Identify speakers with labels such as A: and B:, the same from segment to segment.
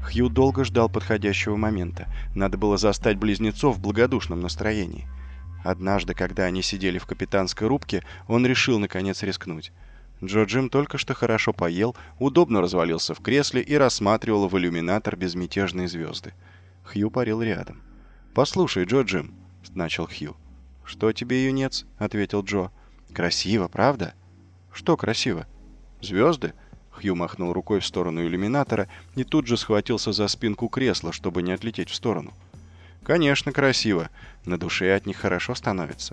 A: Хью долго ждал подходящего момента. Надо было застать близнецов в благодушном настроении. Однажды, когда они сидели в капитанской рубке, он решил наконец рискнуть. Джо Джим только что хорошо поел, удобно развалился в кресле и рассматривал в иллюминатор безмятежные звезды. Хью парил рядом. «Послушай, Джо Джим», — начал Хью. «Что тебе, юнец?» — ответил Джо. «Красиво, правда?» «Что красиво?» «Звезды?» Хью махнул рукой в сторону иллюминатора и тут же схватился за спинку кресла, чтобы не отлететь в сторону. «Конечно, красиво. На душе от них хорошо становится».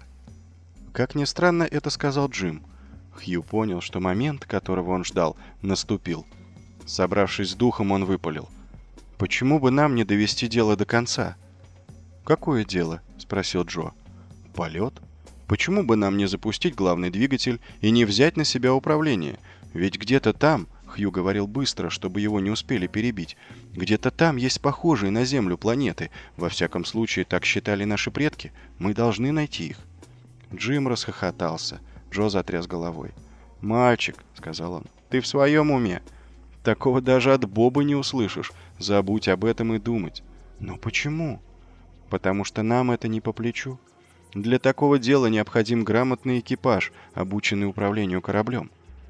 A: Как ни странно, это сказал Джим. Хью понял, что момент, которого он ждал, наступил. Собравшись с духом, он выпалил. «Почему бы нам не довести дело до конца?» «Какое дело?» — спросил Джо. «Полет? Почему бы нам не запустить главный двигатель и не взять на себя управление? Ведь где-то там, — Хью говорил быстро, чтобы его не успели перебить, — где-то там есть похожие на Землю планеты. Во всяком случае, так считали наши предки. Мы должны найти их». Джим расхохотался. Джо затряс головой. «Мальчик, — сказал он, — ты в своем уме? Такого даже от Боба не услышишь. Забудь об этом и думать». «Но почему?» «Потому что нам это не по плечу. Для такого дела необходим грамотный экипаж, обученный управлению кораблем.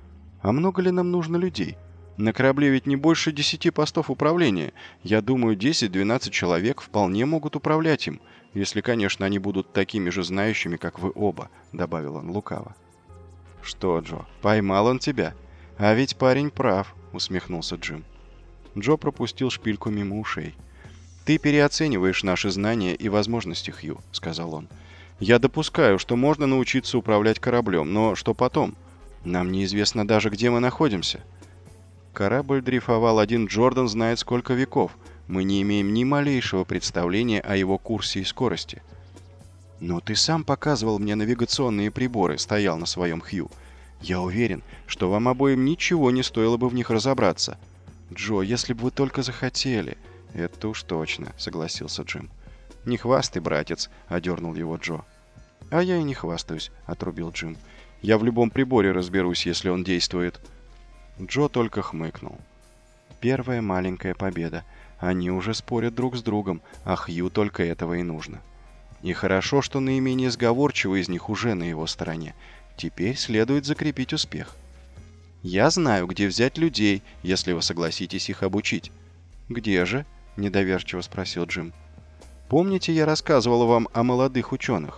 A: А много ли нам нужно людей? На корабле ведь не больше 10 постов управления. Я думаю, 10-12 человек вполне могут управлять им, если, конечно, они будут такими же знающими, как вы оба», — добавил он лукаво. «Что, Джо, поймал он тебя? А ведь парень прав», — усмехнулся Джим. Джо пропустил шпильку мимо ушей. «Ты переоцениваешь наши знания и возможности, Хью», — сказал он. «Я допускаю, что можно научиться управлять кораблем, но что потом? Нам неизвестно даже, где мы находимся». Корабль дрейфовал один Джордан знает сколько веков. Мы не имеем ни малейшего представления о его курсе и скорости. «Но ты сам показывал мне навигационные приборы», — стоял на своем Хью. «Я уверен, что вам обоим ничего не стоило бы в них разобраться. Джо, если бы вы только захотели...» «Это уж точно», — согласился Джим. «Не хвастай, братец», — одернул его Джо. «А я и не хвастаюсь», — отрубил Джим. «Я в любом приборе разберусь, если он действует». Джо только хмыкнул. Первая маленькая победа. Они уже спорят друг с другом, а Хью только этого и нужно. И хорошо, что наименее сговорчивый из них уже на его стороне. Теперь следует закрепить успех. «Я знаю, где взять людей, если вы согласитесь их обучить». «Где же?» — недоверчиво спросил Джим. «Помните, я рассказывал вам о молодых ученых?»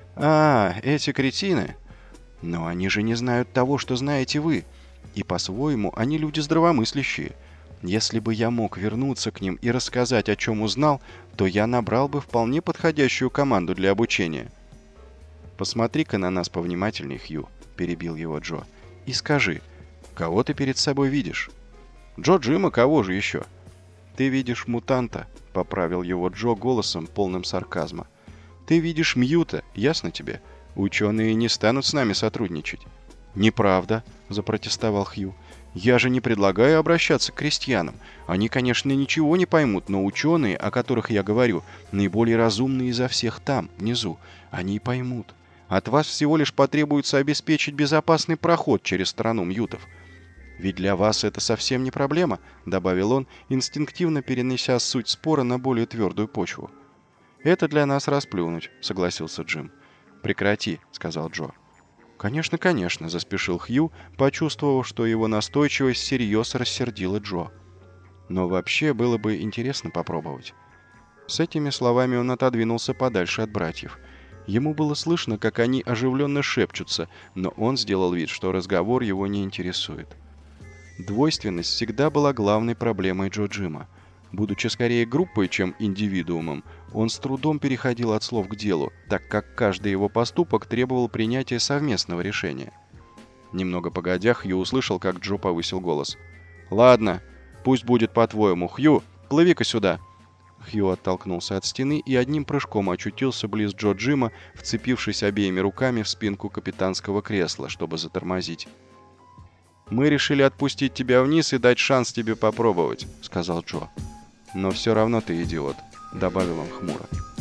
A: «А, эти кретины!» «Но они же не знают того, что знаете вы. И по-своему они люди здравомыслящие. Если бы я мог вернуться к ним и рассказать, о чем узнал, то я набрал бы вполне подходящую команду для обучения». «Посмотри-ка на нас повнимательней, Хью», — перебил его Джо, — «и скажи, кого ты перед собой видишь?» «Джо Джима, кого же еще?» «Ты видишь мутанта», — поправил его Джо голосом, полным сарказма. «Ты видишь Мьюта, ясно тебе? Ученые не станут с нами сотрудничать». «Неправда», — запротестовал Хью. «Я же не предлагаю обращаться к крестьянам. Они, конечно, ничего не поймут, но ученые, о которых я говорю, наиболее разумные изо всех там, внизу, они поймут. От вас всего лишь потребуется обеспечить безопасный проход через страну Мьютов. Ведь для вас это совсем не проблема», — добавил он, инстинктивно перенеся суть спора на более твердую почву. «Это для нас расплюнуть», — согласился Джим. «Прекрати», — сказал Джо. «Конечно, конечно», — заспешил Хью, почувствовав, что его настойчивость всерьез рассердила Джо. «Но вообще было бы интересно попробовать». С этими словами он отодвинулся подальше от братьев. Ему было слышно, как они оживленно шепчутся, но он сделал вид, что разговор его не интересует. Двойственность всегда была главной проблемой Джо Джима. Будучи скорее группой, чем индивидуумом, он с трудом переходил от слов к делу, так как каждый его поступок требовал принятия совместного решения. Немного погодя, Хью услышал, как Джо повысил голос. «Ладно, пусть будет по-твоему. Хью, плыви-ка сюда!» Хью оттолкнулся от стены и одним прыжком очутился близ Джо Джима, вцепившись обеими руками в спинку капитанского кресла, чтобы затормозить. «Мы решили отпустить тебя вниз и дать шанс тебе попробовать», — сказал Джо. «Но все равно ты идиот», — добавил он хмуро.